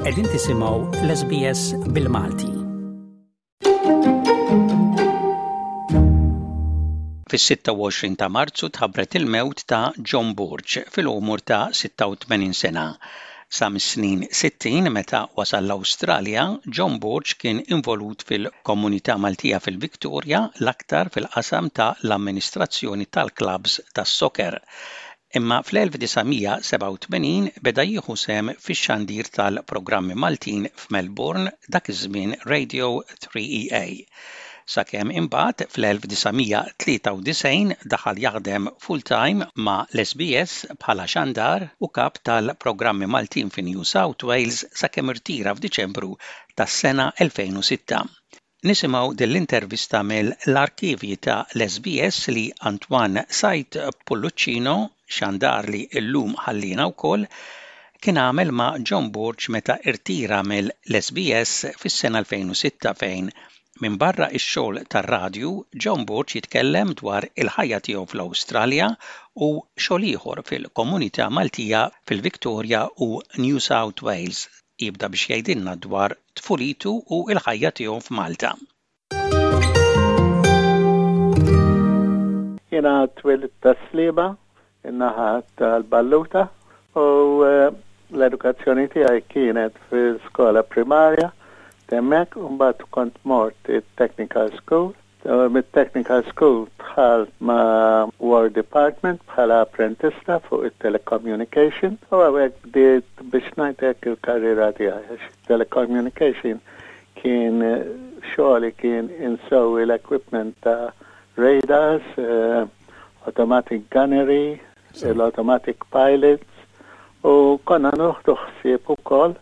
Qegħdin tisimgħu l-SBS bil-Malti. Fis-26 ta' Marzu tħabbret il-mewt ta' John Borch fil-umur ta' 86 sena. Sa mis-snin 60 meta wasal l-Awstralja, John Borch kien involut fil-komunità Maltija fil-Viktorja l-aktar fil-qasam ta' l-amministrazzjoni tal-klabs tas-soker. Imma fl-1987 beda jieħu sehem fix-xandir tal-programmi Maltin f'Melbourne dak iż-żmien Radio 3EA. Sakemm imbagħad fl-1993 daħal jaħdem full-time ma' l-SBS bħala xandar u kap tal-programmi Maltin fi New South Wales sakemm irtira f'Diċembru tas-sena 2006. Nisimgħu dell-intervista mill-arkivji ta' l-SBS li Antoine Sajt Pulluccino, xandar li llum ħallina wkoll, kien għamel ma' John Borch meta irtira mill-SBS fis-sena 2006 fejn min barra ix-xogħol tar-radju, John Borch jitkellem dwar il-ħajja tiegħu fl-Awstralja u xogħol ieħor fil-komunità Maltija fil-Viktorja u New South Wales. Jibda biex jgħidilna dwar tfulitu u l-ħajja tiegħu f'Malta. Jiena twilit tas-Sliema, in-naħa tal-Balluta u l-edukazzjoni tiegħi kienet fil-skola primarja. Temmek, mbagħad kont mort il-Technical School. Mit-Technical School bħal ma' War Department bħala apprentista fuq il-Telecommunication. U għawek bdiet biex ngħidlek il-karriera tiegħi. Telecommunication kien xogħli kien insowi l-equipment ta' radars, automatic gunnery, l-automatic pilots u konna nuħdu ħsieb ukoll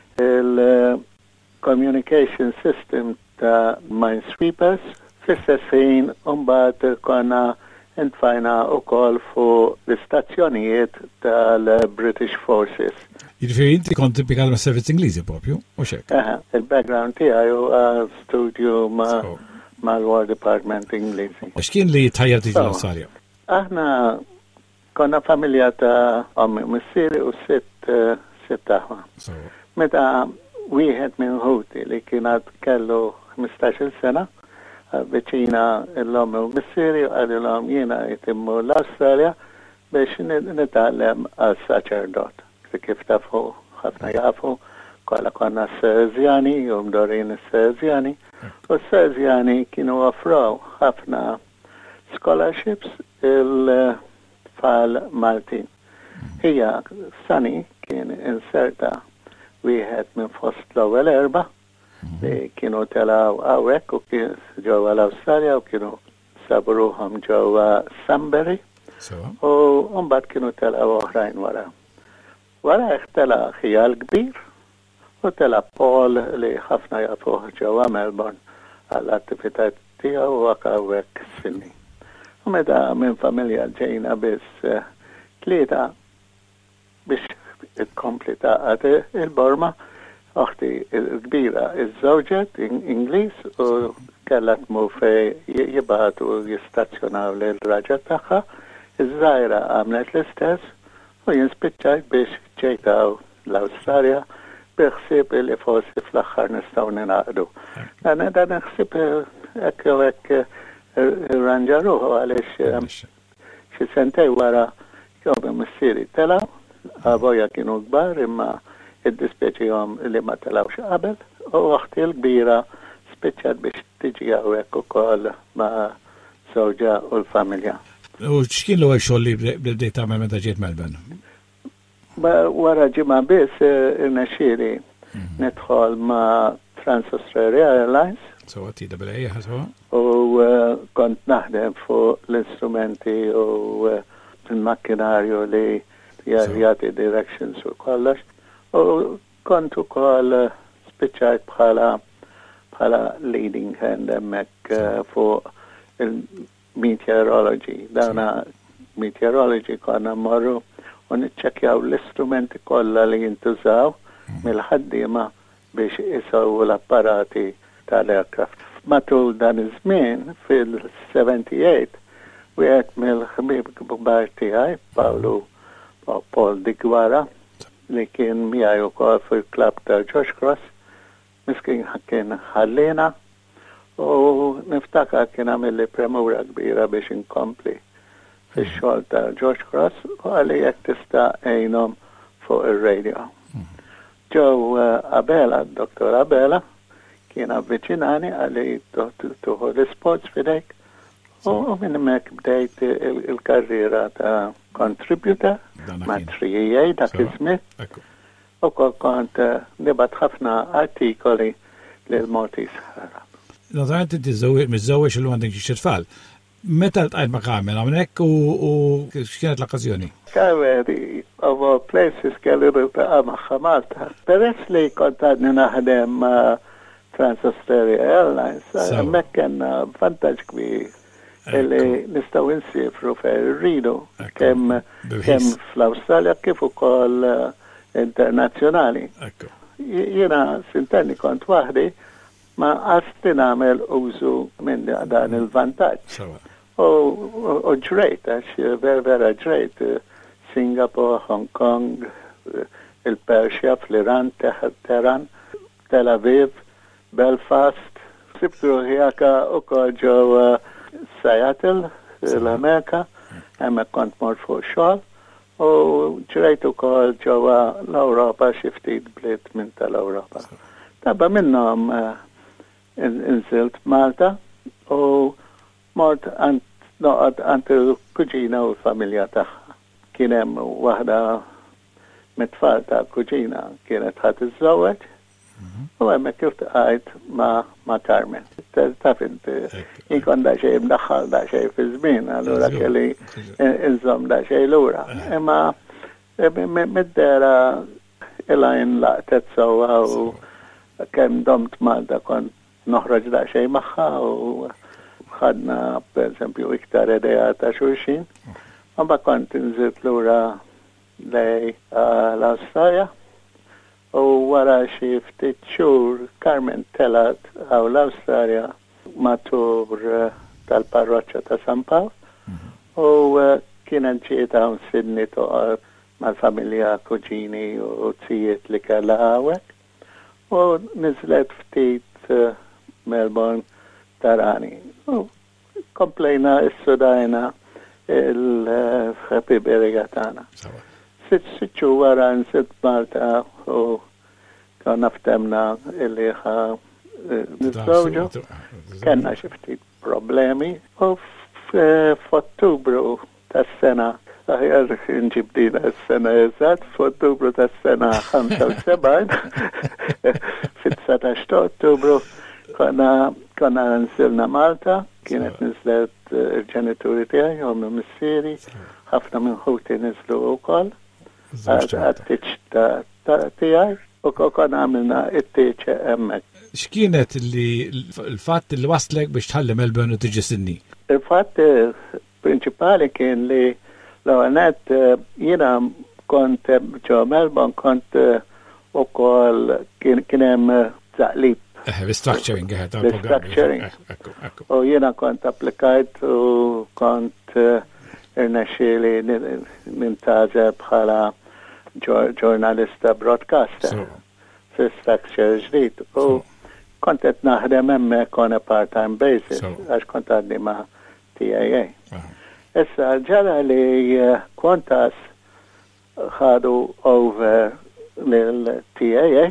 communication system ta' minesweepers, fl-istessin mbagħad konna intfajna wkoll fuq l-istazzjonijiet tal-British Forces. Jiġifieri inti kont tippikal ma' servizz Ingliżi propju, u x'hekk? Il-background tiegħi huwa studju mal-War Department Ingliżi. X'kien li tħajjar tiġi l-Awstralja? Aħna konna familja ta' ommi missieri u sitt aħwa. Meta wieħed minn ħuti li kienet kellu 15 sena viċina l-ommi u missieri u għalilhom jiena jitimmu l-Awstralja biex nitgħallem għal-saċerdot. Kif tafu ħafna jafu kollha konna s-Serzjani u mdorin s-Serzjani u s-Serzjani kienu offraw ħafna scholarships il-tfal Maltin. Hija sani kien inserta wieħed minn fost l-ewwel erba' li kienu telgħu hawnhekk u kien ġewwa l-Awstralja u kienu sabu ruħhom ġewwa Sunbury u mbagħad kienu telgħu oħrajn wara. Wara tela' ħija l-kbir u tela' Paul li ħafna jafuh ġewwa Melbourne għall-attivitajiet tiegħu u hawnhekk Sydney. U meta minn familja ġejna biss tlieta biex it-kompli taqgħet il-Borma, oħti il-kbira iż-żewġet Ingliż u kellha tmur fej jibgħatu u jistazzjonaw lill-raġel tagħha, iż-żgħira għamlet l-istess u jien spiċċajt biex ġejtaw l-Awstralja biħsieb li forsi fl-aħħar nistgħu ninaqdu. Dan ħsieb hekk u hekk irranġa ruħu għaliex xi sentej wara jew missieri telgħu. Għaboja kienu kbar imma id-dispieċihom li ma telawx qabel u waħti l-kbira spiċċat biex tiġi hawnhekk ukoll ma' żewġa u l-familja. U x'kien l-ewwel xogħol li bdejt tagħmel meta ġiet Melbourne? Wara ġimgħa biss irnexxieli nidħol ma' Trans-Australia Airlines. So TAA ħaswa? U kont naħdem fuq l-istrumenti u il-makkinarju li jagħti directions u kollox. U kont ukoll spiċċajt bħala leading hand hemmhekk fuq il-meteorology. Dawna meteorology konna mmorru u niċċekkjaw l-istrumenti kollha li jintużaw mill-ħaddiema biex isawwu l-apparati tal-aircraft. Matul dan iż-żmien fil-78 wieħed mill-ħbieb kbar tiegħi Paul Digwara li kien miegħi wkoll fil-klabb ta' George Cross, miskin kien ħallina u niftakar kien għamilli premura kbira biex inkompli fix-xogħol ta' George Cross u għalli jekk tista' għajnhom fuq ir-radio. Ġew Abela, Dr. Abela, kien avviċinani għalli tuħu l-sports fidejk u minn hemmhekk bdejt il-karriera ta' contributor ma' 3EA dak iż-żmien. U kont nibat ħafna artikoli lil Maltese Herald. Naturalment inti miżżewweġ illum għandek xi tfal. Meta ltqajt ma' Carmen hawnhekk u x'kienet l-okkażjoni? Carmen of all places kelli niltaqa' magħha Malta. Peress li kont għadni naħdem Trans-Australia Airlines, hemmhekk kellna vantaġġ kbir illi nistgħu nsifru fejn irridu kemm fl-Awstralja kif ukoll internazzjonali. Jiena sintenni kont waħdi ma għasti nagħmel użu minn dan il-vantaġġ. U ġrejt, għax vera ġrejt Singapore, Hong Kong, il-Persja, fl-Iran, Teheran, Tel Aviv, Belfast. Sibtu ħjaka ukoll ġew Seattle, l-Amerika, hemmhekk kont mort fuq xogħol. U ġrejt ukoll ġewwa l-Ewropa xi ftit bliet minn tal-Ewropa. Tabba minnhom inżilt Malta u mort noqgħod għand il-kuġina u l-familja tagħha. Kien hemm waħda mit-tfal ta' kuġina kienet ħadd iżżewweġ u hemmhekk iltqajt ma' Carmen. Taf inti inkun daqsxejn mdaħħal daqsxejn fi żmien, allura kelli inżomm daqsxejn lura. Imma mid-dera ilajn laqtet sewwa u kemm domt Malta kont noħroġ daqsxejn magħha u ħadna pereżempju iktar idea ta' xulxin. Imma kont inżilt lura lej l-Awstralja u wara xi ftit xhur Carmen telat għaw l-Awstralja matur tal-parroċċa ta' San Pawl u kienet ġiet hawn Sydney toqgħod mal-familja kuġini u tzijiet li kellha hawnhekk u niżlet ftit Melbourne tarani. U komplejna issudajna il-ħabib regatana. Sitxu wara nsibt Malta u konna ftemna illi nizzawġu. Kenna xi ftit problemi u f'Ottubru tas-sena aħjar nġibdina s-sena eżatt, f'Ottubru tas-sena 75 fit-19 ta' Ottubru konna nsilna Malta, kienet nizlet il-ġenituri tiegħi, ommi missieri, ħafna minn ħuti nizlu wkoll. Għat-tiċ tiegħi u konna għamilna it-tiċ hemmhekk. X'kienet il-fatt li waslek biex tħalli Melbourne u tiġi Sydney? Il-fatt prinċipali kien li l-għanet jiena kont ġo Melbourne kont ukoll kien hemm zaqlib. Restructuring, restructuring. U jiena kont applikajt u kont irnexxieli nintażeb bħala ġurnalista broadcaster fi structure ġdid. U kont qed naħdem hemmhekk on a part-time basis għax kont għadni ma' TAA. Issa ġara li Qantas ħadu over lil TAA.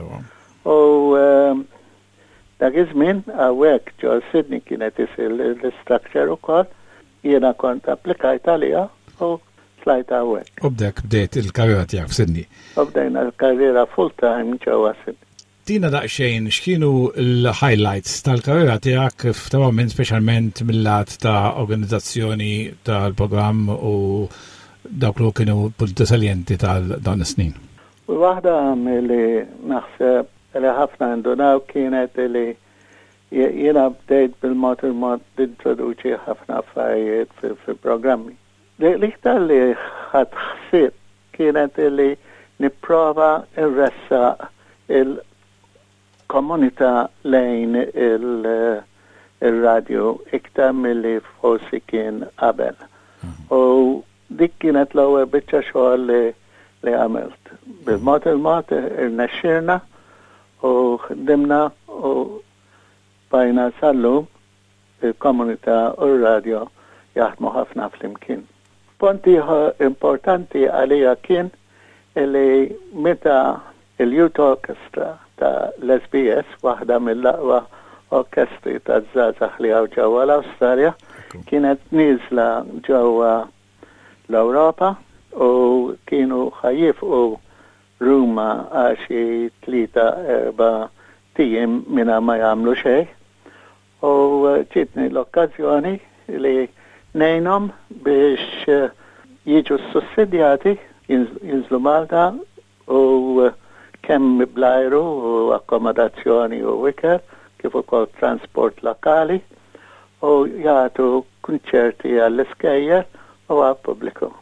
U dak iż-żmien hawnhekk ġo Sydney kienet isir l-structure ukoll, jiena kont applikajt għaliha u tlajt hawnhekk. U bdejt il-karriera tiegħek f'Sydney. U bdejna l-karriera full-time ġewwa Sydney. Tina daqsxejn x'kienu l-highlights tal-karriera tiegħek f'tawament speċjalment mill-lat ta' organizzazzjoni tal-programm u dawk li kienu punti saljenti tal-dawn is-snin. U waħda milli naħseb li ħafna ndunaw kienet li jiena bdejt bil-mod introduċi ħafna affarijiet fil-programmi. L-iktar li ħadd ħsieb kienet li nipprova nressa il-komunità lejn il-radio iktar milli forsi kien qabel. U dik kienet l-ewwel biċċa xogħol li li għamilt. Bil-mod irnexxirna u ħdimna u bajna sal-lum il-komunità u r-radio jaħdmu ħafna flimkien. Punti importanti għalija kien li meta il-Youth Orchestra ta' l-SBS, waħda mill-aqwa orkestri ta' żgħażagħ li hawn ġewwa l-Awstralja, kienet nieżla ġewwa l-Ewropa u kienu ħajjifqu Ruma għal xi 3-4 tiem minna ma jagħmlu xejn. U ġitni l-okkażjoni li nejnom biex jiġu sussidjati jinżlu Malta u kemm blajru u akkomodazzjoni u wiker kif ukoll transport lokali u jagħtu kunċerti għall-iskejjer u għall-pubbliku.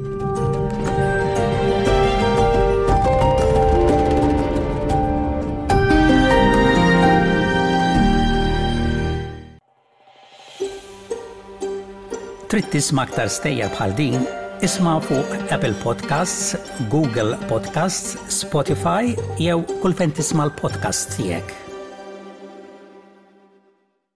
Trid tisma' aktar stejjer bħal din, isma' fuq Apple Podcasts, Google Podcasts, Spotify jew kull fejn tisma' l-podcast tiegħek.